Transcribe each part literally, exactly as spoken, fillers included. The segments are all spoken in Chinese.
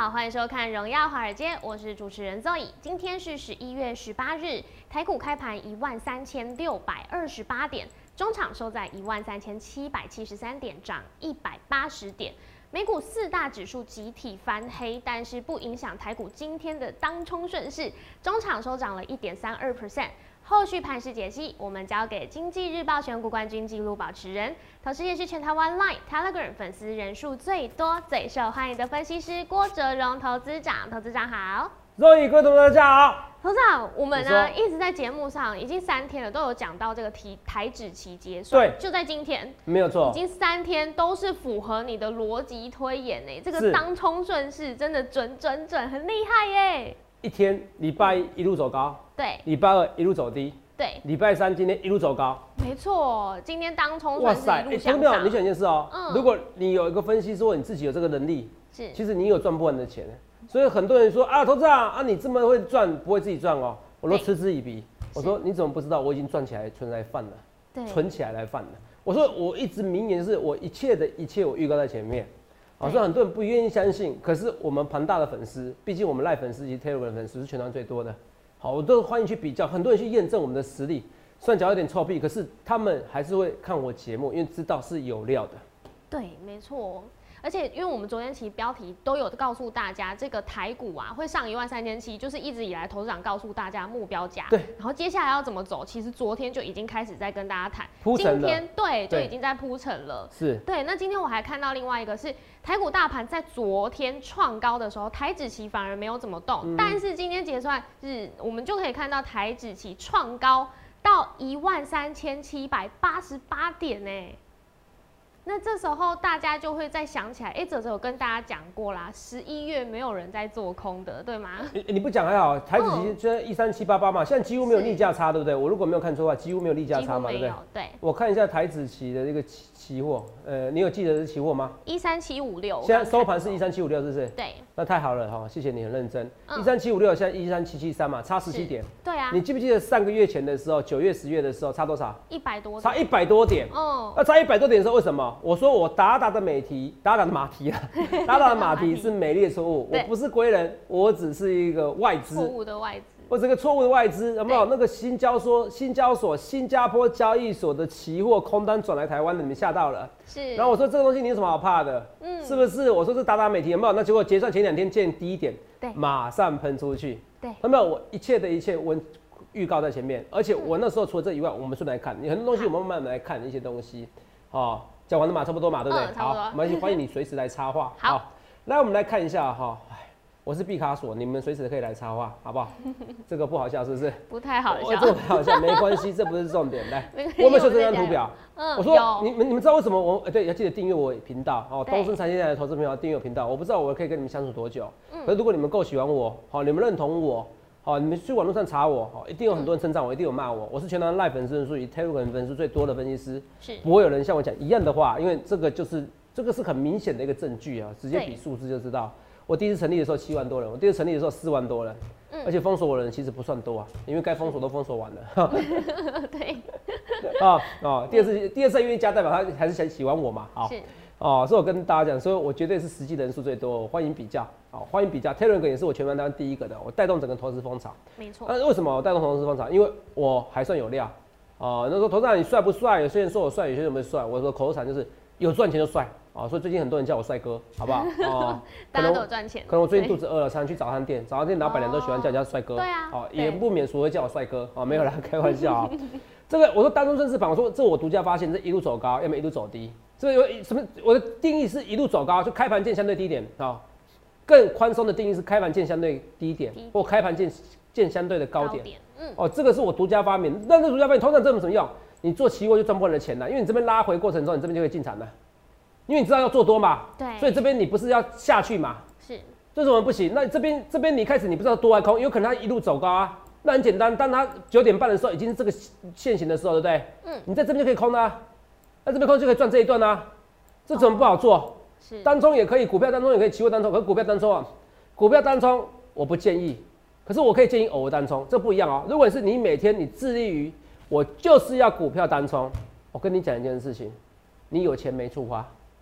好，欢迎收看《荣耀华尔街》，我是主持人 Zoe。今天是十一月十八日，台股开盘一万三千六百二十八点，中场收在一万三千七百七十三点，涨一百八十点。美股四大指数集体翻黑，但是不影响台股今天的当冲顺势，中场收涨了 百分之一点三二。后续盘势解析，我们交给经济日报选股冠军纪录保持人，同时也是全台湾 Line、Telegram 粉丝人数最多、最受欢迎的分析师郭哲荣投资长。投资长好。 Zoe，各位同学大家好。 投资长，我们呢一直在节目上已经三天了，都有讲到这个题台指期结算，对，就在今天， 没有错， 已经三天都是符合你的逻辑推演呢。这个当冲顺势真的准准准，很厉害耶。一天礼拜一一路走高， 对， 礼拜二一路走低， 对， 礼拜三今天一路走高， 没错，今天当冲顺势一路向上。 哇塞，你想一件事哦、喔嗯，如果你有一个分析说你自己有这个能力，是，其实你有赚不完的钱。所以很多人说啊，投资长啊，你这么会赚，不会自己赚哦、喔？我都嗤之以鼻。我说你怎么不知道？我已经赚起来，存来饭了，对，存起来来饭了。我说我一直明言是我一切的一切我预告在前面。好，所以很多人不愿意相信，可是我们庞大的粉丝，毕竟我们赖粉丝及 Telegram 粉丝是全台最多的。好，我都欢迎去比较，很多人去验证我们的实力。虽然讲有点臭屁，可是他们还是会看我节目，因为知道是有料的。 对，没错。而且，因为我们昨天其实标题都有告诉大家，这个台股啊会上一万三千七，就是一直以来投资长告诉大家目标价。对。然后接下来要怎么走，其实昨天就已经开始在跟大家谈。 铺陈了。 今天对就已经在铺陈了。 是。 对，那今天我还看到另外一个是台股大盘在昨天创高的时候，台指期反而没有怎么动，嗯、但是今天结算日我们就可以看到台指期创高到一万三千七百八十八点呢、欸。那这时候大家就会再想起来，哎、欸，哲哲有跟大家讲过啦，十一月没有人在做空的，对吗？ 你你不讲还好，台指期现在一三七八八嘛，现在几乎没有逆价差，对不对？我如果没有看错的话，几乎没有逆价差嘛，对不对？ 对。 我看一下台指期的这个期期货，呃，你有记得是期货吗？ 一三七五六。 现在收盘是一三七五六，是不是？ 对。那太好了哈，谢谢你很认真。一三七五六现在一三七七三嘛，差十七点。 对啊。 你记不记得上个月前的时候，九月、十月的时候差多少？ 一百多。 差一百多点。哦。那差一百多点的时候，为什么？我说我达达的美题，达达的马蹄啊，达达的马蹄是美丽的错误。我不是归人，我只是一个外资。 错误的外资。 我这个错误的外资有没有？那个新交所、新交所、新加坡交易所的期货空单转来台湾的，你们吓到了。是。然后我说这个东西你有什么好怕的？嗯，是不是？我说这达达美提有没有？那结果结算前两天见低点，对，马上喷出去。对，有没有？我一切的一切我预告在前面，而且我那时候除了这以外，我们顺来看，你很多东西我们慢慢来看一些东西。哦，讲完了嘛，差不多嘛，对不对？ 嗯、好， 没关系，欢迎你随时来插话。 好， 好，来我们来看一下哈。我是毕卡索，你们随时可以来插话，好不好？这个不好笑是不是？ 不太好笑， 这个不好笑，没关系，这不是重点。来，我们秀这张图表。嗯，我说你们你们知道为什么我对要记得订阅我频道哦，东森财经台的投资朋友订阅我频道。我不知道我可以跟你们相处多久，嗯，可是如果你们够喜欢我，好，你们认同我，好，你们去网络上查我，好，一定有很多人称赞我，一定有骂我。我是全台赖粉丝人数以 Telegram 粉丝最多的分析师，是不会有人像我讲一样的话，因为这个就是这个是很明显的一个证据啊，直接比数字就知道。我第一次成立的时候七万多人，我第二次成立的时候四万多人，嗯、而且封锁我的人其实不算多啊，因为该封锁都封锁完了。 对， 啊哦，第二次第二次愿意加代表他还是想喜欢我嘛，好，哦，所以我跟大家讲，所以我绝对是实际人数最多，我欢迎比较，好，欢迎比较 ，Telegram 也是我全台湾第一个的，我带动整个投资风潮， 没错。 那为什么我带动投资风潮？因为我还算有料，哦，那时候投资人你帅不帅？有些人说我帅，有些人不帅，我说口头禅就是有赚钱就帅。啊，所以最近很多人叫我帅哥，好不好？哦， 大家都有赚钱。 可能我最近肚子饿了，常常去早餐店，早餐店老板娘都喜欢叫人家帅哥。对啊。 哦，也不免俗会叫我帅哥。哦，没有啦，开玩笑啊。这个我说当中正式榜，我说这我独家发现，这一路走高，要么一路走低。这个有什么？我的定义是一路走高，就开盘见相对低点啊、哦。更宽松的定义是开盘见相对低点，低点或开盘见见相对的高点。高点嗯。哦，这个是我独家发明。那这独家发明通常这有什么用？你做期货就赚不完的钱了，因为你这边拉回过程中，你这边就可以进场了。因为你知道要做多嘛，对，所以这边你不是要下去嘛，是，为什么不行？那这边这边你开始你不知道多还空，有可能它一路走高啊，那很简单，当它九点半的时候已经是这个线型的时候，对不对？嗯，你在这边就可以空啊，那这边空就可以赚这一段啊，这怎么不好做？是，单冲也可以，股票单冲也可以，期货单冲，可是股票单冲啊，股票单冲我不建议，可是我可以建议偶尔单冲，这不一样哦。如果是你每天你致力于我就是要股票单冲，我跟你讲一件事情，你有钱没处花。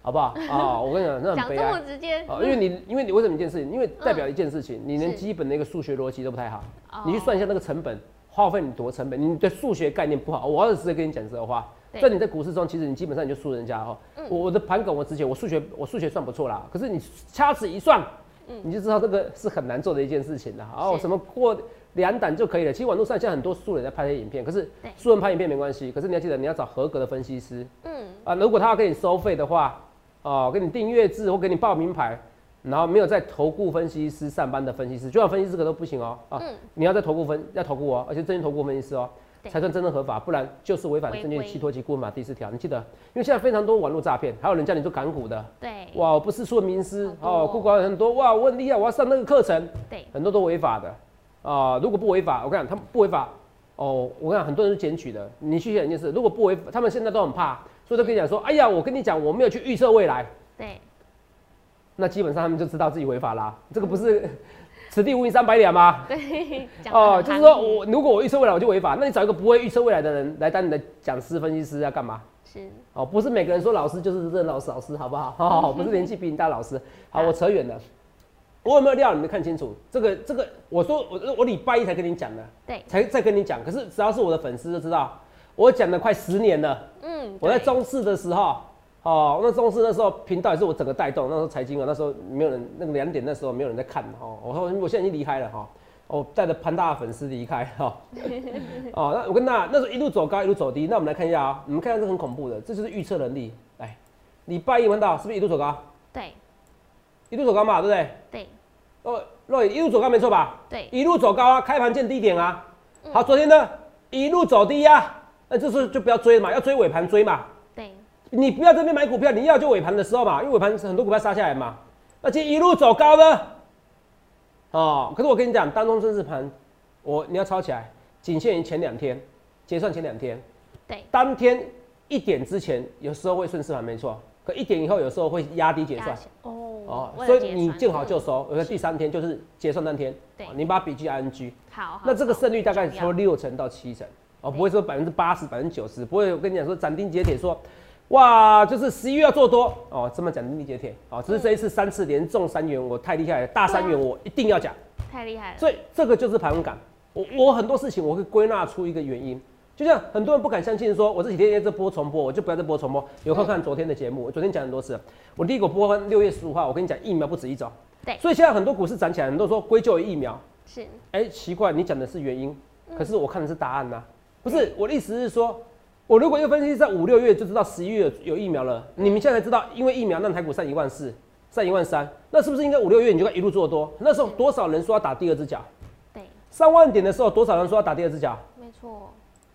好不好？啊，我跟你讲，那很悲哀。 讲这么直接， 啊，因为你因为你为什么一件事情？因为代表一件事情，你连基本的一个数学逻辑都不太好。你去算一下那个成本，花费你多成本，你的数学概念不好。我要直接跟你讲这话，在你在股市中，其实你基本上你就输人家哈。我我的盘梗我之前我数学我数学算不错啦，可是你掐指一算，你就知道这个是很难做的一件事情啦。哦，什么过两档就可以了。其实网络上现在很多素人在拍这些影片，可是素人拍影片没关系，可是你要记得你要找合格的分析师。嗯啊，如果他要给你收费的话，哦，给你订阅制或给你报名牌。然后没有在投顾分析师上班的分析师，就算分析师个都不行哦、喔。啊，嗯、你要在投顾分要投顾哦、喔，而且证券投顾分析师哦、喔，才算真正合法，不然就是违反证券期托及顾问法第四条。你记得，因为现在非常多网络诈骗，还有人叫你做港股的。对。哇，我不是说名师哦，顾管很多哇，我很厉害，我要上那个课程。对。很多都违法的啊、呃，如果不违法，我跟你讲，他们不违法哦，我跟你讲，很多人是检举的。你去想一件事，如果不违法，他们现在都很怕，所以都跟你讲说，哎呀，我跟你讲，我没有去预测未来。对。那基本上他们就知道自己违法啦，这个不是此地无银三百两吗？对，哦，就是说我如果我预测未来我就违法，那你找一个不会预测未来的人来当你的讲师、分析师要干嘛？是哦，不是每个人说老师就是认老师，老师好不好？哦，不是年纪比你大老师。好，我扯远了，我有没有料？你们看清楚这个这个，我说我我礼拜一才跟你讲的，对，才再跟你讲。可是只要是我的粉丝就知道，我讲了快十年了。嗯，我在中视的时候。哦，那中视那时候频道也是我整个带动，那时候财经啊，那时候没有人，那个两点那时候没有人在看哦。我说我现在已经离开了哈，我带着潘大的粉丝离开哈。哦，那我跟大家那时候一路走高一路走低，那我们来看一下啊、喔，你们看这很恐怖的，这就是预测能力。来，礼拜一闻到是不是一路走高？对，一路走高嘛，对不对？对。哦，若一路走高没错吧？对，一路走高啊，开盘见低点啊。好，昨天呢一路走低啊，那这时候就不要追嘛，要追尾盘追嘛。你不要这边买股票，你要就尾盘的时候嘛，因为尾盘很多股票杀下来嘛，而且一路走高的，哦，可是我跟你讲，当中正式盘，我你要抄起来，仅限于前两天，结算前两天，对，当天一点之前有时候会顺势盘没错，可一点以后有时候会压低结算，哦，哦，所以你见好就收，有个第三天就是结算那天，对，你把笔记 I N G， 好，那这个胜率大概说六成到七成，哦，不会说百分之八十、百分之九十，不会我跟你讲说斩钉截铁说。哇，就是十一月要做多哦，这么讲钉截铁哦，只是这一次三次连中三元，我太厉害了，大三元我一定要讲， 太厉害了。 所以这个就是盘感，我我很多事情我会归纳出一个原因，就像很多人不敢相信说，我这几天在播重播，我就不要再播重播。有空看昨天的节目，我昨天讲很多次，我第一个播完六月十五号，我跟你讲疫苗不止一种，对，所以现在很多股市涨起来，很多人说归咎于疫苗，是，哎、欸，奇怪，你讲的是原因，可是我看的是答案呐、啊，不是我的意思是说。我如果一个分析师在五六月就知道十一月有疫苗了，你们现在才知道，因为疫苗让台股上一万四，上一万三，那是不是应该五六月你就该一路做多？那时候多少人说要打第二只脚？对，三万点的时候多少人说要打第二只脚？ 没错。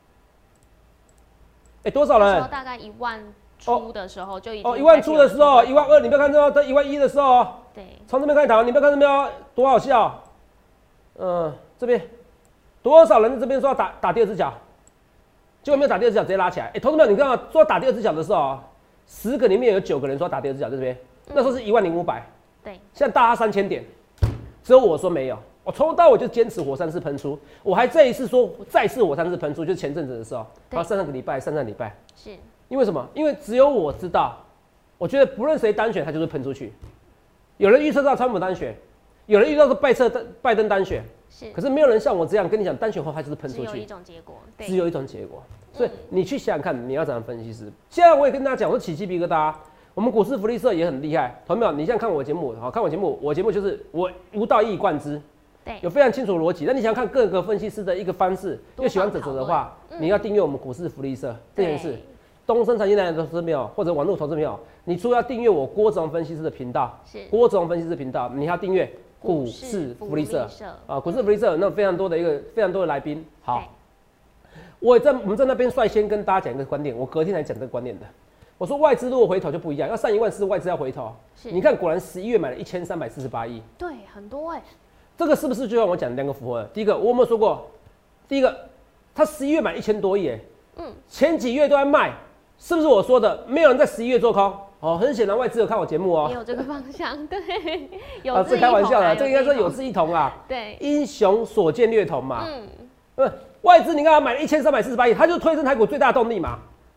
哎、欸，多少人？ 那时候大概一万出的时候就已经哦，一万出的时候，一万二，你不要看这哦，到一万一的时候，对，从这边开始打，你不要看这边哦，多好笑。嗯、呃，这边多少人在这边说要打打第二只脚？结果没有打第二只脚，直接拉起来。哎、欸，同志们，你看到说打第二只脚的时候，十个里面有九个人说打第二只脚，在这边，那时候是一万零五百，对，现在大家三千点，只有我说没有。我从头到尾就坚持火山式喷出，我还这一次说再次火山式喷出，就是前阵子的时候，然后上上个礼拜、上上礼拜，是因为什么？因为只有我知道，我觉得不论谁单选，他就是喷出去。有人预测到川普单选，有人预测到拜特拜登单选。是，可是没有人像我这样跟你讲，单选后它就是喷出去，只有一种结果， 只有一种结果。所以你去想想看，你要怎样分析师？现在我也跟大家讲，我说起鸡皮疙瘩。我们股市福利社也很厉害，同学们，你现在看我节目，好看我节目，我节目就是我无道一以贯之，对，有非常清楚的逻辑。那你想想看各个分析师的一个方式，又喜欢哲哲的话，嗯、你要订阅我们股市福利社这件事。东森财经台的投资朋友或者网络投资朋友，你除了要订阅我郭哲荣分析师的频道，是郭哲荣分析师的频道，你还要订阅。股市福利社啊，股市福利社那非常多的一个非常多的来宾。好，我在我们在那边率先跟大家讲一个观点，我隔天才讲这个观点的。我说外资如果回头就不一样，要上一万四，外资要回头。你看，果然十一月买了一千三百四十八亿， 对，很多哎、欸。 这个是不是就像我讲的两个符合？第一个，我有没有说过？第一个，他十一月买一千多亿，哎，嗯，前几月都在卖，是不是我说的？没有人在十一月做空。哦，很显然外资有看我节目哦， 也有这个方向，对，有啊，这开玩笑的，这个应该说有志一同啊， 对， 英雄所见略同嘛，嗯，外资你看他买了一千三百四十八亿，他就推升台股最大动力嘛，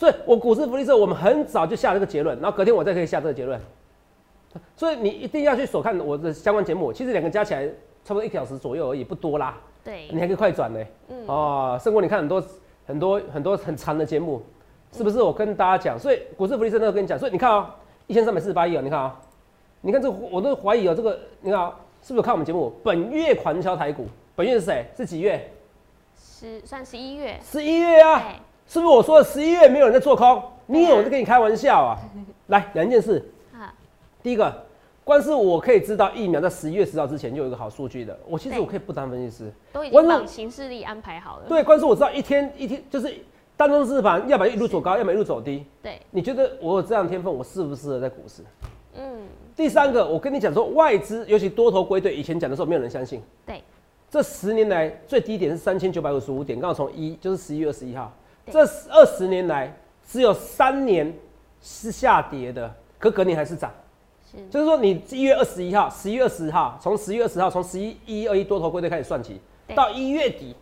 所以我股市福利社我们很早就下这个结论，然后隔天我再可以下这个结论。所以你一定要去收看我的相关节目，其实两个加起来差不多一个小时左右而已，不多啦。 对， 你还可以快转呢。嗯，哦，胜过你看很多很多很多很长的节目，是不是？我跟大家讲，所以股市福利社那个跟你讲，所以你看啊、哦，一千三百四十八亿哦，你看啊、哦，你看这个我都怀疑哦，这个你看、哦、是不是有看我们节目？本月狂敲台股，本月是谁？是几月？ 十算十一月。 十一月啊，是不是我说的十一月没有人在做空？你有人在跟你开玩笑啊？来，两件事。第一个，光是我可以知道疫苗在十一月十号之前就有一个好数据的，我其实我可以不当分析师， 都已经把行事历安排好了。 对，光是我知道一天一天就是当中市盘，要么一路走高，要么一路走低。 对，你觉得我有这样的天分，我适不适合在股市？ 嗯。 第三个，我跟你讲说，外资尤其多头归队，以前讲的时候没有人相信。 对， 这十年来最低点是三千九百五十五点，刚好从一就是十一月二十一号，这二十年来只有三年是下跌的，可隔年还是涨。就是说，你一月二十一号、十一月二十号，从十一月二十号，从十一一二一多头归队开始算起，到一月底，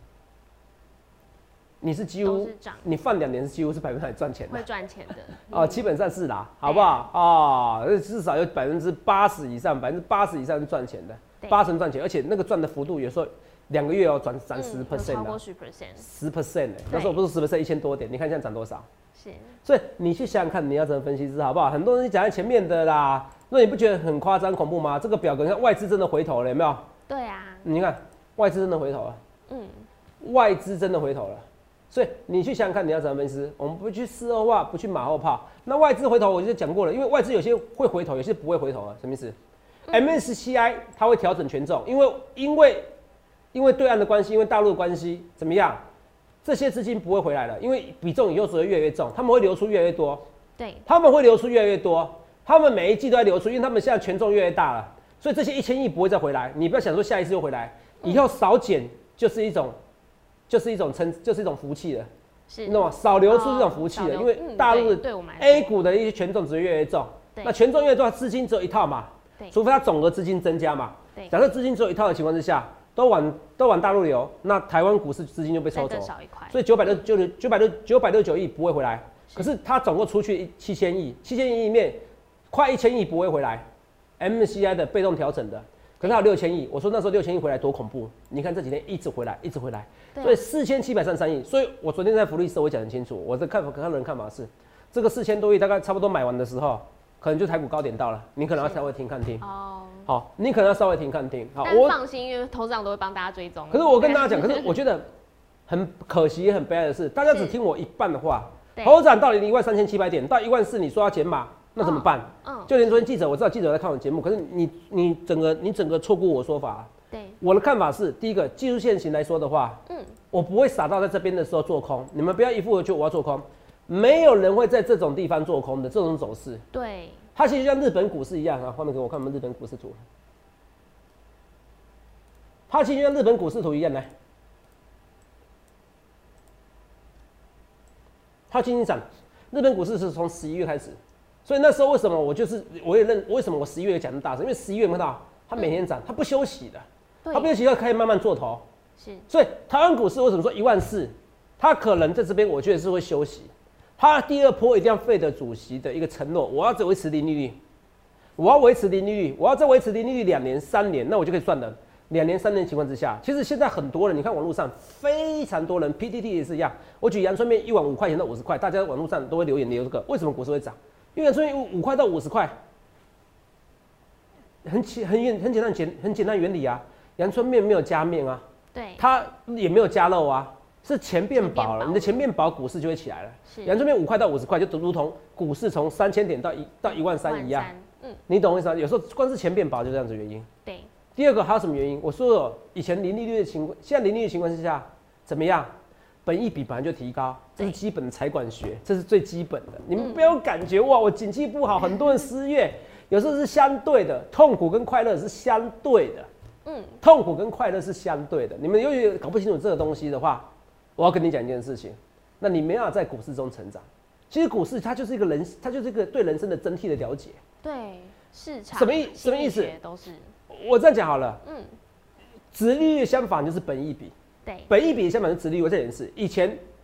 你是几乎你放两年是几乎是百分百赚钱的， 会赚钱的哦、嗯，基本上是啦，好不好？哦，至少有百分之八十以上，百分之八十以上是赚钱的，八成赚钱，而且那个赚的幅度有时候两个月哦转涨十 percent 超过十 percent， 十 percent 哎，那时候不是十 percent 一千多点，你看现在涨多少？ 是， 所以你去想想看，你要怎么分析师好不好？很多人讲在前面的啦，那你不觉得很夸张恐怖吗？这个表格，你看外资真的回头了，有没有？ 对啊， 你看外资真的回头了，嗯，外资真的回头了，所以你去想想看，你要怎么分析师？我们不去事后话，不去马后炮。那外资回头，我就讲过了，因为外资有些会回头，有些不会回头啊，什么意思、嗯、？M S C I 它会调整权重，因为因为因为对岸的关系，因为大陆的关系，怎么样？这些资金不会回来了，因为比重以后只会越来越重，他们会流出越来越多。 对， 他们会流出越来越多，他们每一季都在流出，因为他们现在权重越来越大了，所以这些一千亿不会再回来。你不要想说下一次又回来，以后少减就是一种，就是一种称，就是一种福气了。是，你懂吗？少流出这种福气了，因为大陆的 A 股的一些权重只会越来越重，那权重越多，资金只有一套嘛，除非它总额资金增加嘛。假设资金只有一套的情况之下。都往都往大陆流，那台湾股市资金就被抽走，所以九百六九九百六九百六九亿不会回来。可是它总共出去七千亿，七千亿里面快一千亿不会回来 ，M S C I 的被动调整的，可是它有六千亿。我说那时候六千亿回来多恐怖，你看这几天一直回来，一直回来，所以四千七百三十三亿。所以我昨天在福利社我讲很清楚，我的看法，看人看法是，这个四千多亿大概差不多买完的时候。可能就台股高点到了，你可能要稍微停看听哦。好，你可能要稍微停看听。好， 我放心，因为投资长都会帮大家追踪。 可是我跟大家讲，可是我觉得很可惜也很悲哀的是，大家只听我一半的话。投资长到一万三千七百点，到一万四，你说要减码，那怎么办？嗯，就连昨天记者，我知道记者在看我节目，可是你你整个你整个错过我说法。对，我的看法是，第一个技术线型来说的话，嗯，我不会傻到在这边的时候做空，你们不要一副就我要做空。没有人会在这种地方做空的这种走势， 对， 它其实像日本股市一样啊。画面给我看我们日本股市图，它其实像日本股市图一样来，它轻轻涨。日本股市是从十一月开始，所以那时候为什么我就是我也认为什么我十一月讲那么大声，因为十一月看到它每天涨，它不休息的，它不休息要可以慢慢做头，是。所以台湾股市为什么说一万四，它可能在这边我觉得是会休息。他第二波一定要费的主席的一个承诺，我要再维持零利率，我要维持零利率，我要再维持零利率两年、三年，那我就可以算的。两年、三年的情况之下，其实现在很多人，你看网络上非常多人 ，P T T 也是一样。我举阳春面一碗五块钱到五十块，大家网络上都会留言留这个，为什么股市会涨？因为阳春面五块到五十块，很简很简很简单简很简单原理啊，阳春面没有加面啊，对，它也没有加肉啊。是钱变薄了，你的钱变薄，股市就会起来了。阳春面五块到五十块，就如同股市从三千点到一到一万三一样。嗯，你懂我意思吗？有时候光是钱变薄就这样子原因。对。第二个还有什么原因？我说了，以前零利率的情况，现在零利率的情况之下怎么样？本益比本来就提高，这是基本的财管学，这是最基本的。你们不要感觉哇，我景气不好，很多人失业，有时候是相对的，痛苦跟快乐是相对的。嗯，痛苦跟快乐是相对的。你们由于搞不清楚这个东西的话。我要跟你讲一件事情，那你没办法在股市中成长。其实股市它就是一个人，它就是一个对人生的整体的了解。对，市场什么意什么意思？都是我这样讲好了。嗯，殖利率相反就是本益比。对，本益比相反是殖利率。我再讲一次，以前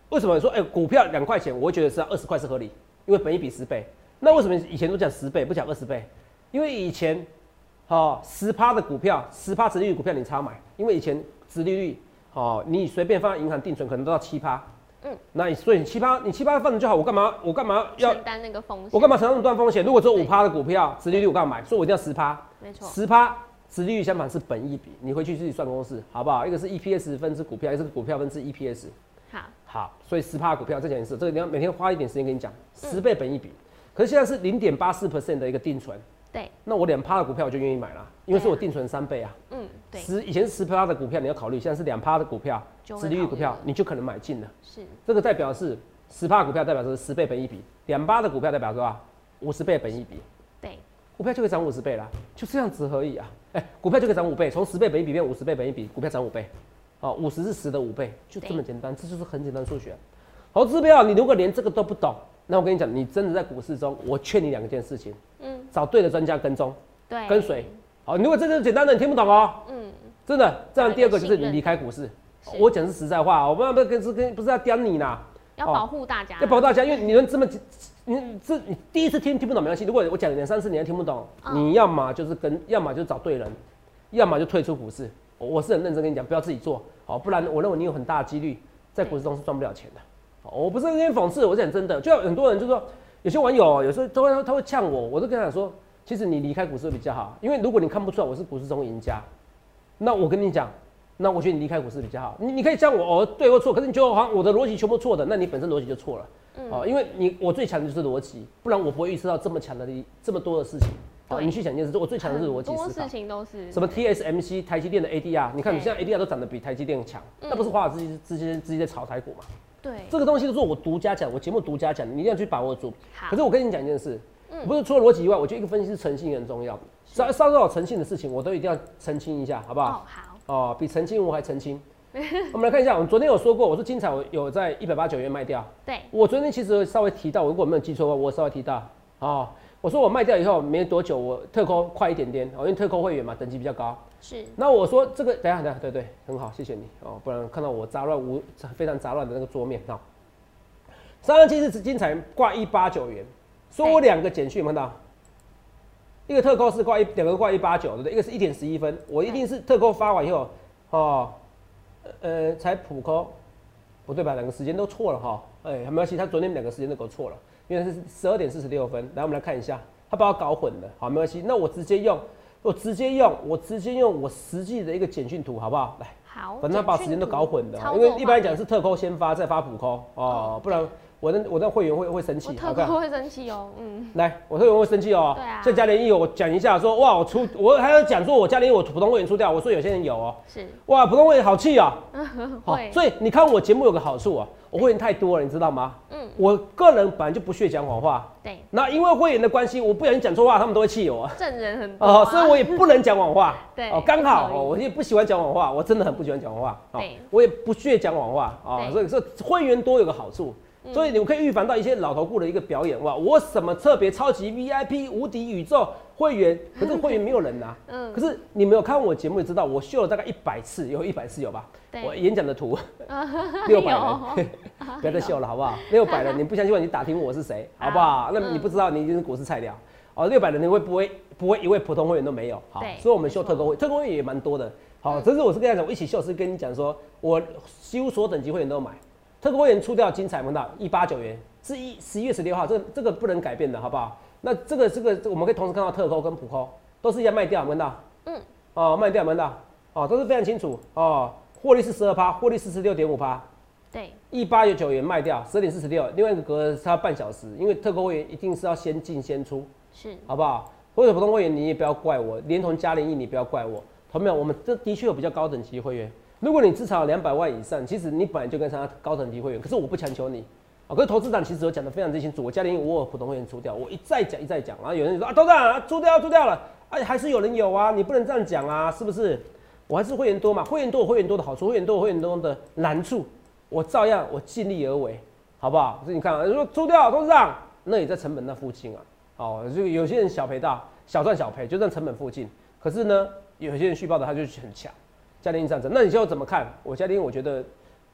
为什么说哎、欸、股票两块钱，我会觉得是要二十块是合理，因为本益比十倍。那为什么以前都讲十倍不讲二十倍？因为以前哦十趴的股票，十趴殖利率股票你差买，因为以前殖利率哦你随便放在银行定存可能都要七趴。嗯，那所以你七趴，你七趴放着就好，我干嘛我干嘛要承担那个风险？ 我干嘛承担那么多风险？如果只有五趴的股票，殖利率我干嘛买？所以我一定要十趴。 没错， 十趴殖利率相反是本益比，你回去自己算公式，好不好？一个是 E P S 分之股票，一个是股票分之 E P S。 好， 好，所以十趴股票再讲一次，这个你要每天花一点时间跟你讲，十倍本益比。可是现在是零点八四 percent 的一个定存。 对， 那我两趴的股票我就愿意买了，因为是我定存三倍啊。 嗯，对。 十以前是十趴的股票你要考虑，现在是两趴的股票，殖利率股票你就可能买进了。 是，这个代表是十趴股票代表是十倍本益比，两趴的股票代表多少？五十倍本益比。 对， 股票就可以涨五十倍啦，就这样子而已啊。哎、欸，股票就可以涨五倍，从十倍本益比变五十倍本益比，股票涨五倍。哦，五十是十的五倍，就这么简单，这就是很简单的数学。投资票，你如果连这个都不懂，那我跟你讲，你真的在股市中，我劝你两件事情，嗯，找对的专家跟踪， 对， 跟随。好，如果这个简单的你听不懂哦，嗯，真的。这样第二个就是你离开股市。我讲是实在话，我不不跟跟不是要刁你啦， 要保护大家， 要保护大家，因为你们这么，你这你第一次听听不懂没关系，如果我讲两三次你还听不懂，你要么就是跟，要么就找对人，要么就退出股市。我是很认真跟你讲，不要自己做，好，不然我认为你有很大的几率在股市中是赚不了钱的。我不是跟你讽刺，我是很真的。就很多人就说，有些网友有时候都会他会呛我，我都跟他讲说，其实你离开股市比较好，因为如果你看不出来我是股市中赢家，那我跟你讲，那我觉得你离开股市比较好。你你可以呛我哦对或错，可是你觉得好像我的逻辑全部错的，那你本身逻辑就错了。嗯、哦，因为你我最强的就是逻辑，不然我不会预测到这么强的这么多的事情。哦，你去想一件事，我最强的是逻辑思考。 很多事情都是什么 T S M C 台积电的 A D R， 你看你现在 A D R 都涨得比台积电强，嗯、那不是华尔街之间之间在炒台股嘛？ 对， 这个东西都是我独家讲，我节目独家讲，你一定要去把握住。可是我跟你讲一件事，嗯、不是除了逻辑以外，我觉得一个分析是诚信很重要。稍稍稍有诚信的事情，我都一定要澄清一下，好不好？ 哦，好。 哦，比澄清我还澄清。我们来看一下，我们昨天有说过，我说精彩我有在一百八十九元卖掉。 对， 我昨天其实稍微提到，如果我没有记错的话，我稍微提到哦。我说我卖掉以后没多久，我特扣快一点点哦，因为特扣会员嘛，等级比较高。 是。那我说这个，等一下等一下，对对，很好，谢谢你哦，不然看到我杂乱无非常杂乱的那个桌面哈。三二七是精彩挂一八九元，说我两个简讯有没有看到？一个特扣是挂一，两个挂一八九，对不对？一个是一点十一分，我一定是特扣发完以后，哦，呃，才普扣，不对吧？两个时间都错了哈，哎、欸，没关系，他昨天两个时间都给我错了。因为是十二点四十六分，来我们来看一下，他把我搞混了，好，没关系，那我直接用，我直接用，我直接用我实际的一个简讯图，好不好？来， 好， 反正他把时间都搞混了，因为一般来讲是特扣先发，再发普扣哦，不然我的我的会员会会生气， 特扣会生气哦，嗯， 来，我会员会生气哦， 对啊， 像嘉联益我讲一下说，哇，我出我还要讲说我嘉联益我普通会员出掉，我说有些人有哦， 是， 哇，普通会员好气啊， 好， 所以你看我节目有个好处啊。我会员太多了，你知道吗？嗯，我个人本来就不屑讲谎话。 对。 那因为会员的关系，我不小心讲错话，他们都会气我。 证人很多、啊。 哦，所以我也不能讲谎话。 对。 哦，刚好哦，我也不喜欢讲谎话，我真的很不喜欢讲谎话。 对。 我也不屑讲谎话啊，所以说会员多有个好处，所以你们可以预防到一些老头顾的一个表演哇，我什么特别超级 V I P 无敌宇宙会员，可是会员没有人拿。嗯。可是你没有看我节目，也知道我秀了大概一百次，有一百次有吧？我演讲的图六百人，不要再秀了好不好？六百人，你不相信我，你打听我是谁，好不好？那你不知道，你已经是股市菜鸟哦。六百人，你会不会不会一位普通会员都没有？好，所以我们秀特工会，特工会员也蛮多的。好，这是我是跟他讲，我一起秀是跟你讲说，我几乎所有等级会员都买，特工会员出掉精彩，闻到一八九元，是一十一月十六号，这个这个不能改变的，好不好？那这个这个我们可以同时看到特扣跟普扣都是一样卖掉，闻到？嗯，哦，卖掉，闻到？哦，都是非常清楚哦。获利是十二趴，获利四十六点五趴， 对， 一八有九元卖掉，十二点四十六，另外一个隔差半小时，因为特购会员一定是要先进先出， 是， 好不好？或者普通会员你也不要怪我，连同嘉联益你不要怪我，同没有？我们这的确有比较高等级会员，如果你至少两百万以上，其实你本来就跟上高等级会员，可是我不强求你。啊，可是投资长其实我讲的非常之清楚，我嘉联益我有普通会员出掉，我一再讲一再讲，然后有人就说啊，投资长啊，出掉出掉了，哎、啊，还是有人有啊，你不能这样讲啊，是不是？我还是会员多嘛，会员多有会员多的好处，会员多有会员多的难处，我照样我尽力而为，好不好？所以你看，如果出掉董事长，那也在成本那附近啊。哦，就有些人小赔大，小赚小赔，就在成本附近。可是呢，有些人续报的他就很强，嘉联益这样子，那你就怎么看？我嘉联益我觉得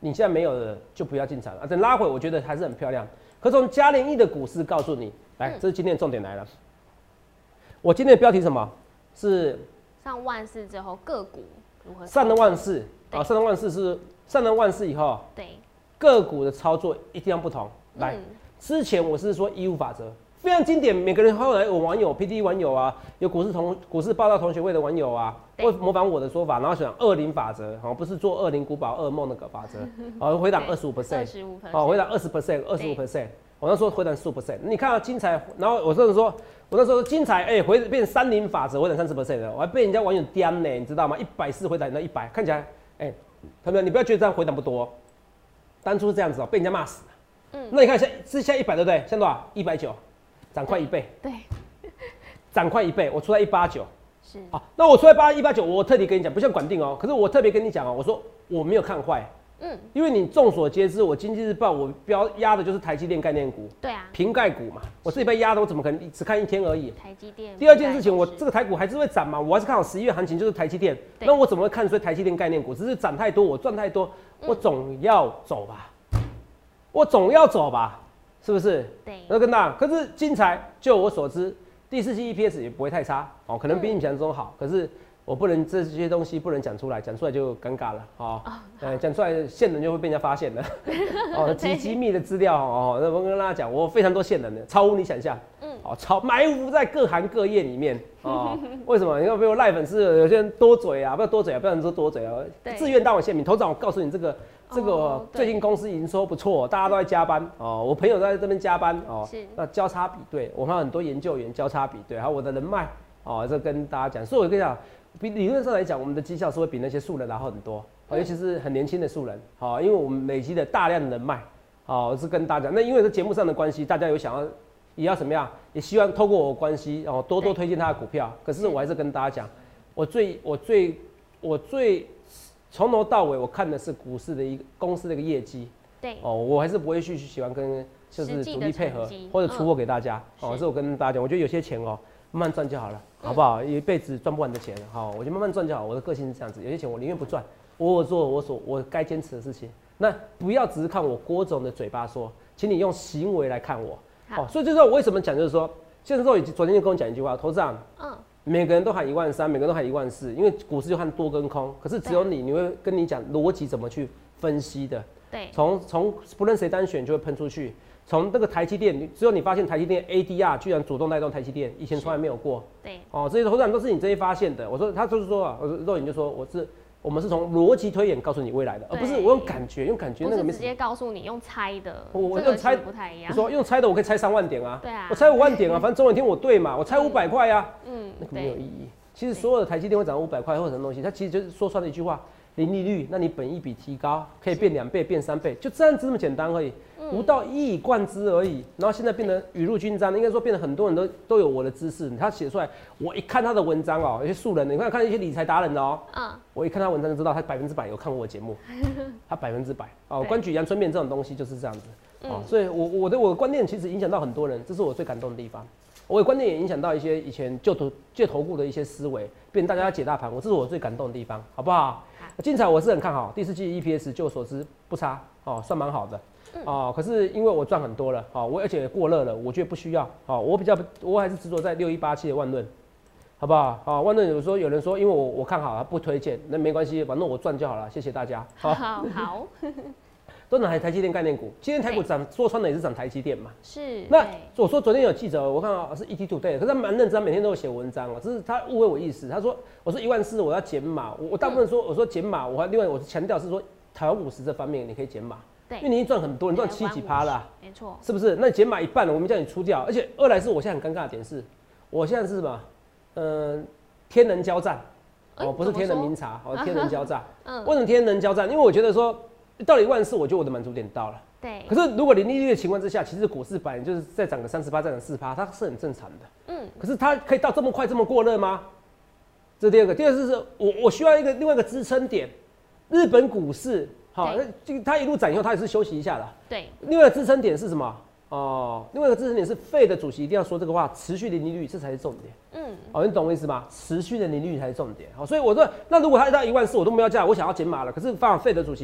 你现在没有的就不要进场啊。等拉回，我觉得还是很漂亮。可从嘉联益的股市告诉你，来，这是今天的重点来了。我今天的标题是什么？是上万四之后个股如何？ 上了万四啊，上了万四是上了万四以后， 对个股的操作一定要不同。来，嗯、之前我是说一五法则。非常经典，每个人后来有网友 P D 网友啊，有股市同股市报道同学会的网友啊，会模仿我的说法，然后想二零法则，好，不是做二零古堡噩梦那个法则，好，回档二十五 percent， 好，回档二十 percent， 二十五 percent， 我那时候回档十五 percent， 你看到精彩，然后我甚至说，我那时候精彩，哎、欸，回变三零法则，回档三十 percent 的，我还被人家网友刁呢，你知道吗？一百四回档到一百，看起来，哎、欸，朋友们，你不要觉得这样回档不多，当初是这样子哦、喔，被人家骂死了，嗯，那你看现是现在一百对不对？现在多少？一百九。涨快一倍， 对， 涨快一倍，我出来一八九， 是好，那我出来八一八九，我特地跟你讲，不像管定哦，可是我特别跟你讲哦，我说我没有看坏，嗯，因为你众所皆知，我经济日报我标压的就是台积电概念股， 对啊， 瓶盖股嘛，我自己被压的，我怎么可能只看一天而已？ 台积电。 第二件事情，我这个台股还是会涨嘛，我还是看好十一月行情就是台积电，那我怎么会看衰台积电概念股？只是涨太多，我赚太多，我总要走吧，我总要走吧。是不是？ 对， 那跟大，可是精彩，就我所知，第四季 E P S 也不会太差哦，可能比你想象中好。嗯、可是我不能这些东西不能讲出来，讲出来就尴尬了哦。呃，讲出来线人就会被人家发现了。哦，极机密的资料哦，那我跟大家讲，我非常多线人的，超乎你想象。嗯，哦，超埋伏在各行各业里面哦。为什么？你看，比如赖粉丝，有些人多嘴啊，不要多嘴啊，不要说多嘴啊，自愿当我县民。头长，我告诉你这个。这个、哦、最近公司营收不错，大家都在加班哦。我朋友都在这边加班哦。是。那交叉比对，我们有很多研究员交叉比对，还有我的人脉哦，这跟大家讲。所以我跟你讲，比理论上来讲，我们的绩效是会比那些素人拿很多，嗯、尤其是很年轻的素人，好、哦，因为我们累积了大量的人脉，哦，是跟大家讲。那因为这节目上的关系，大家有想要也要怎么样，也希望透过我的关系哦，多多推荐他的股票。可是我还是跟大家讲，我最我最我最。从头到尾，我看的是股市的一个公司的一个业绩， 对哦，我还是不会去喜欢跟就是主力配合或者出货给大家，嗯、哦，是我跟大家讲，我觉得有些钱哦，慢慢赚就好了，嗯、好不好？一辈子赚不完的钱，好，我就慢慢赚就好。我的个性是这样子，有些钱我宁愿不赚，我有做我所我该坚持的事情。那不要只是看我郭总的嘴巴说，请你用行为来看我，哦，所以就是我为什么讲，就是说，现在之后昨天就跟我讲一句话，头上，嗯。每个人都喊一万三，每个人都喊一万四，因为股市就看多跟空。可是只有你，你会跟你讲逻辑怎么去分析的。 对， 从从不论谁单选就会喷出去。从那个台积电，只有你发现台积电 A D R 居然主动带动台积电，以前从来没有过。 对， 哦，这些头长都是你这些发现的。我说他就是说啊，我说肉眼就说我是。我们是从逻辑推演告诉你未来的，而不是我用感觉，用感觉那个没直接告诉你用猜的。 我用猜不太一样。 你说用猜的，我可以猜三万点啊。 对啊。 我猜五万点啊，反正总有一天我对嘛，我猜五百块啊。 嗯。 那个没有意义。其实所有的台积电会涨五百块或者什么东西，它其实就是说穿了一句话：零利率，那你本益比提高，可以变两倍、变三倍，就这样子这么简单而已。不到一以贯之而已，然后现在变得雨露均沾，应该说变得很多人都都有我的知识。他写出来，我一看他的文章哦、喔，有些素人，你看看一些理财达人的哦、喔，嗯，我一看他文章就知道他百分之百有看过我节目，他百分之百哦。关举阳春面这种东西就是这样子哦、喔，所以我我的我的观念其实影响到很多人，这是我最感动的地方。我的观念也影响到一些以前旧投旧投顾的一些思维，变成大家要解大盘，我这是我最感动的地方，好不好？精彩我是很看好，第四季 E P S 就我所知不差哦、喔，算蛮好的。哦、嗯，可是因为我赚很多了，哦，我而且过热了，我觉得不需要，哦，我比较我还是执着在六一八七的万润，好不好？好、哦，万润有说有人说，因为我我看好，不推荐，那没关系，反正我赚就好了，谢谢大家。 好好好， 都拿台台积电概念股，今天台股涨，说穿了也是涨台积电嘛。 是。 那我说昨天有记者，我看到是 E T Today， 可是他蛮认真，每天都有写文章哦，只是他误会我意思，他说我说一万四我要减码，我我大部分说、嗯、我说减码，我还另外我是强调是说台湾五十这方面你可以减码。因为你已经赚很多，你赚七几趴啦， 没错， 是不是？那你减码一半了，我们叫你出掉，而且二来是我现在很尴尬的点是，我现在是什么？嗯、呃，天人交战，哦、喔，不是天人明察，哦、喔，天人交战。嗯，为什么天人交战？因为我觉得说到了一万四，我觉得我的满足点到了。 对。 可是如果零利率的情况之下，其实股市本来就是再涨个三十趴，再涨四趴，它是很正常的。嗯。可是它可以到这么快这么过热吗？这是第二个，第二个是我我需要一个另外一个支撑点，日本股市。好，那它一路涨以后，它也是休息一下的。 对。 另外一个支撑点是什么？哦、呃，另外一个支撑点是费的主席一定要说这个话，持续零利率，这才是重点。嗯。哦，你懂我意思吗？持续的零利率才是重点。好，所以我说，那如果它到一万四，我都没有价，我想要减码了，可是放费的主席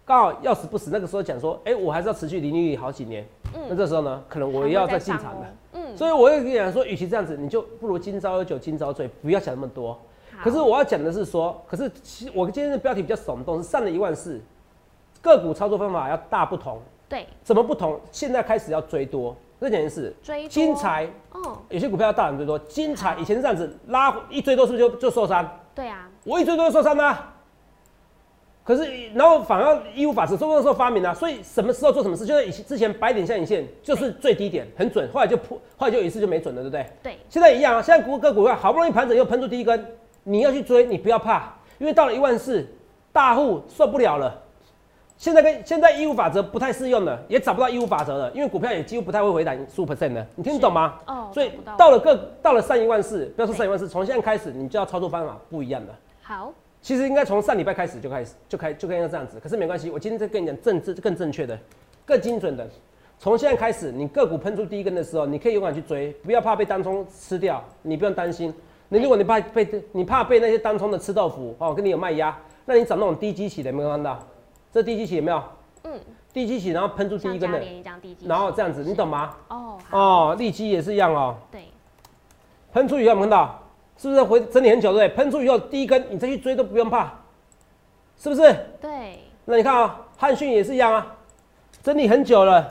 刚好要死不死，那个时候讲说，哎、欸，我还是要持续零利率好几年。嗯，那这时候呢，可能我也要再进场了。嗯，所以我会跟你讲说，与其这样子，你就不如今朝有酒今朝醉，不要想那么多。可是我要讲的是说，可是其实我今天的标题比较耸动，是上了一万四，个股操作方法要大不同。 对， 怎么不同？现在开始要追多，这件事。 追多。 精彩， 哦， 有些股票要大胆追多。精彩以前是这样子，拉一追多是不是就就受伤？ 对啊， 我一追多就受伤啦。可是，然后反而义务法则，中那时候发明了、啊，所以什么时候做什么事，就是以之前百点下影线就是最低点，很准，后来就破，后来就有一次就没准了，对不对？ 对。现在一样啊，现在股个股票好不容易盘整又喷出第一根，你要去追，你不要怕，因为到了一万四，大户受不了了。现在跟现在义务法则不太适用了，也找不到义务法则了，因为股票也几乎不太会回档十五 percent 的，你听得懂吗？ 哦。 所以到了个到了上一万四，不要说上一万四，从现在开始你就要操作方法不一样了。 好。 其实应该从上礼拜开始就开始就开就应该这样子，可是没关系，我今天再跟你讲正正更正确的、更精准的。从现在开始，你个股喷出第一根的时候，你可以勇敢去追，不要怕被当冲吃掉，你不用担心。你如果你怕被你怕被那些当冲的吃豆腐哦，跟你有卖压，那你找那种低基期的，有没有看到？这低基期有没有？嗯，低基期，然后喷出第一根的，然后这样子，你懂吗？哦哦，利基也是一样哦。 对， 喷出以后有没有看到？是不是回整理很久，对不对？喷出以后第一根你再去追都不用怕，是不是？ 对。 那你看啊、喔，汉讯也是一样啊，整理很久了，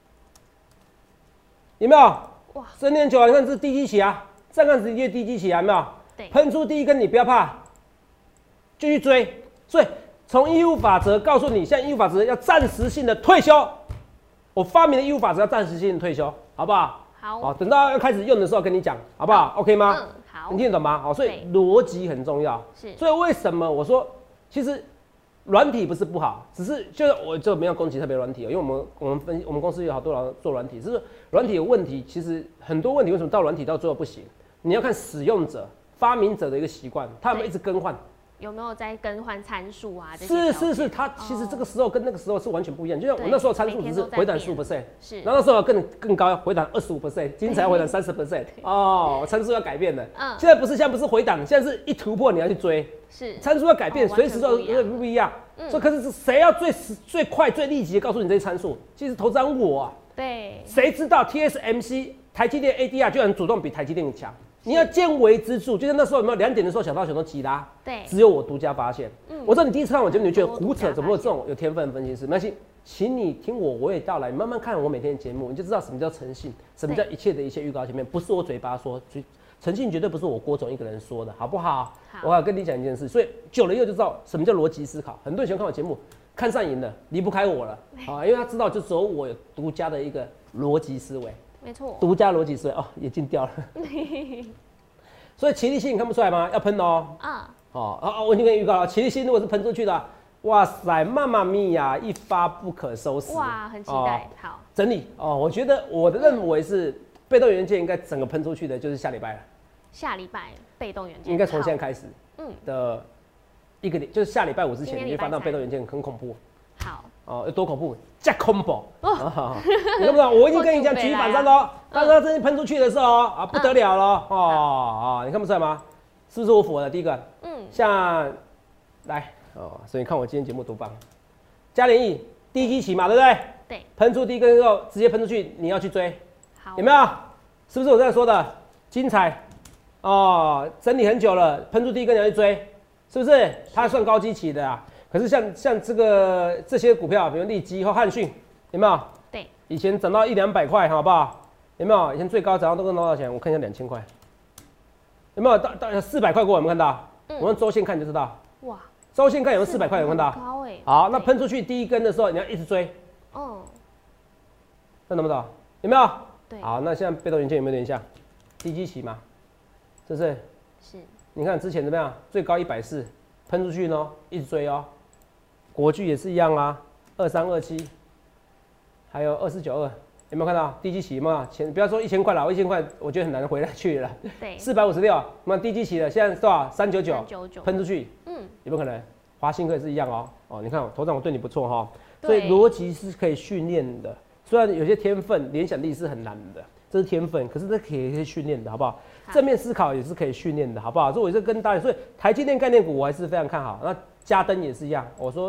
有没有？哇，整理很久了，你看这是低基期啊，上看直接低基期啊，有没有？ 对。 喷出第一根你不要怕，就去追。所以从义务法则告诉你，现在义务法则要暂时性的退休，我发明的义务法则要暂时性的退休，好不好？ 好。 好，等到要开始用的时候跟你讲，好不好？好 ？OK 吗？ 嗯。好， 你听得懂吗？好，所以逻辑很重要。 是， 所以为什么我说，其实软体不是不好，只是就是我就没有攻击特别软体，因为我们我们分我们公司有好多人做软体，只是软体有问题，其实很多问题为什么到软体到最后不行？你要看使用者、发明者的一个习惯，他们一直更换。 有没有在更换参数啊？ 是是是，它其实这个时候跟那个时候是完全不一样。就像我那时候参数只是回档十五 percent， 是，然后那时候更更高，要回档二十五 percent， 精彩回档三十 percent， 哦，参数要改变了。嗯，现在不是，现在不是回档，现在是一突破你要去追， 是， 参数要改变，随时都不一样。所以可是谁要最最快最立即的告诉你这些参数？其实投资人我啊， 对， 谁知道 T S M C 台积电 A D R 居然主动比台积电强？你要见微知著，就像那时候有没有两点的时候，小道熊都急拉，对，只有我独家发现。嗯，我知道你第一次看我节目，你觉得胡扯，怎么会有这种有天分的分析师？没关系，请你听我娓娓道来，你慢慢看我每天的节目，你就知道什么叫诚信，什么叫一切的一切预告前面不是我嘴巴说，诚信绝对不是我郭总一个人说的，好不好？好，我要跟你讲一件事，所以久了以后就知道什么叫逻辑思考。很多人喜欢看我节目，看上瘾了，离不开我了啊，因为他知道就只有我有独家的一个逻辑思维， 没错， 独家逻辑思维哦，眼镜掉了。所以齐力新你看不出来吗？要喷哦。啊。哦啊！我已经跟你预告了，齐力新如果是喷出去的，哇塞，妈妈咪呀，一发不可收拾。 哇，很期待。哦、好。 整理哦，我觉得我的认为是、嗯、被动元件应该整个喷出去的，就是下礼拜了。 下礼拜被动元件应该从现在开始。嗯。的一个就是下礼拜五之前，你会发现被动元件很恐怖。 好。 哦，有多恐怖？加 combo， 哦、你懂不懂？我已经跟你讲举反战喽，当它真的喷出去的时候啊，不得了了、嗯、哦啊，你看不出来吗？是不是我符合的？第一个，嗯，像来哦，所以你看我今天节目多棒，嘉联益低基期嘛，对不对？ 对， 喷出第一根之后直接喷出去，你要去追， 好， 有没有？是不是我这样说的？精彩哦，整理很久了，喷出第一根你要去追，是不是？它算高基期的啊。可是像像这个这些股票，比如利基或汉讯，有没有？ 对， 以前涨到一两百块，好不好？有没有？以前最高涨到都跟多少钱？我看一下两千块，有没有？到到四百块过，有没有看到？嗯、我用周线看就知道。哇，周线看有没有四百块？有没有看到？ 高哎。 好，那喷出去第一根的时候，你要一直追。哦。看懂不懂？有没有？对。好，那现在被动元件有没有点像？低基期嘛，是不是？是。你看之前怎么样？最高一百四，喷出去呢，一直追哦。国巨也是一样啊，二三二七，还有二四九二，有没有看到低基期？有没有？钱不要说一千块了，我一千块我觉得很难回来去了。对，四百五十六，那低基期的现在多少？三九九，喷出去，嗯，有没有可能？华新科也是一样哦。哦，你看头长我对你不错哈、哦，所以逻辑是可以训练的。虽然有些天分、联想力是很难的，这是天分，可是这可以可以训练的，好不好？好，正面思考也是可以训练的，好不好？所以我就跟大家，所以台积电概念股我还是非常看好。那嘉登也是一样，我说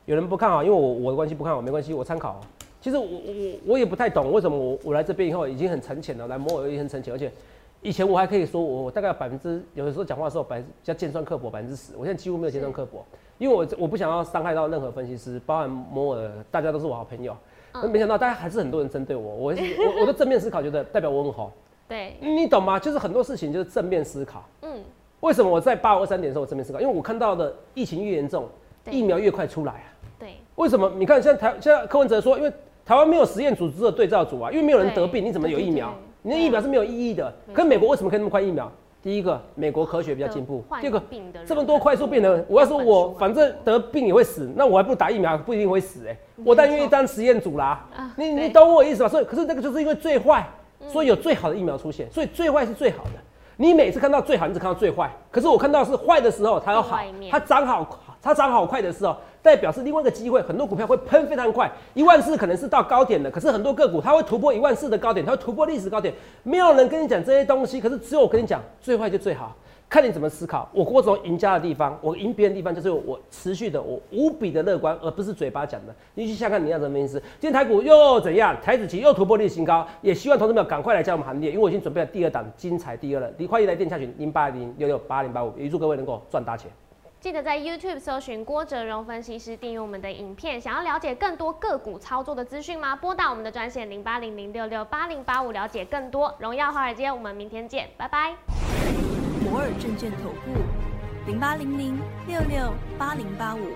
有人不看好，因为我我的关系不看好，没关系，我参考。其实我我我也不太懂为什么我我来这边以后已经很沉潜了，来摩尔也很沉潜，而且以前我还可以说我大概百分之有的时候讲话的时候百比较尖酸刻薄百分之十，我现在几乎没有尖酸刻薄，因为我我不想要伤害到任何分析师，包含摩尔，大家都是我好朋友。嗯、没想到大家还是很多人针对我，我我我的正面思考觉得代表我很红。 对， 你懂吗？就是很多事情就是正面思考。嗯，为什么我在八五二三点的时候我正面思考？因为我看到的疫情越严重，疫苗越快出来啊。 对， 为什么？你看现在台现在柯文哲说，因为台湾没有实验组织的对照组啊，因为没有人得病，你怎么有疫苗？你的疫苗是没有意义的。可是美国为什么可以那么快疫苗？第一个，美国科学比较进步；第二个，这么多快速病人，我要说我反正得病也会死，那我还不如打疫苗，不一定会死哎、欸。我当然愿意当实验组啦。你你懂我意思吧？所以，可是那个就是因为最坏。所以有最好的疫苗出现，所以最坏是最好的。你每次看到最好，你只看到最坏。可是我看到是坏的时候，它要好，它涨好，它涨好快的时候，代表是另外一个机会。很多股票会喷非常快，一万四可能是到高点的，可是很多个股它会突破一万四的高点，它会突破历史高点。没有人跟你讲这些东西，可是只有我跟你讲，最坏就最好。看你怎么思考。我郭总赢家的地方，我赢别人的地方就是我持续的，我无比的乐观，而不是嘴巴讲的。你去想看你要怎么分析师。今天台股又怎样？台指期又突破历史新高，也希望投资朋友赶快来加入我们行列，因为我已经准备了第二档精彩第二了。你欢迎来电洽询零八零六六八零八五，也预祝各位能够赚大钱。 记得在 YouTube 搜寻郭哲荣分析师，订阅我们的影片。想要了解更多个股操作的资讯吗？拨打我们的专线零八零零六六八零八五，了解更多。荣耀华尔街，我们明天见，拜拜。 摩尔证券投顾零八零零六六八零八五。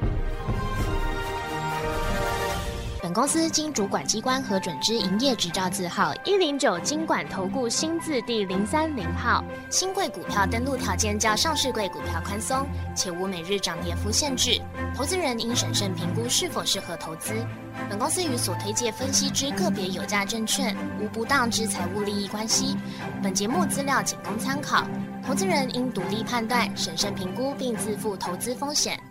本公司经主管机关核准之营业执照字号一零九金管投顾新字第零三零号。新贵股票登录条件较上市贵股票宽松，且无每日涨跌幅限制。投资人应审慎评估是否适合投资。本公司与所推介分析之个别有价证券无不当之财务利益关系。本节目资料仅供参考，投资人应独立判断、审慎评估并自负投资风险。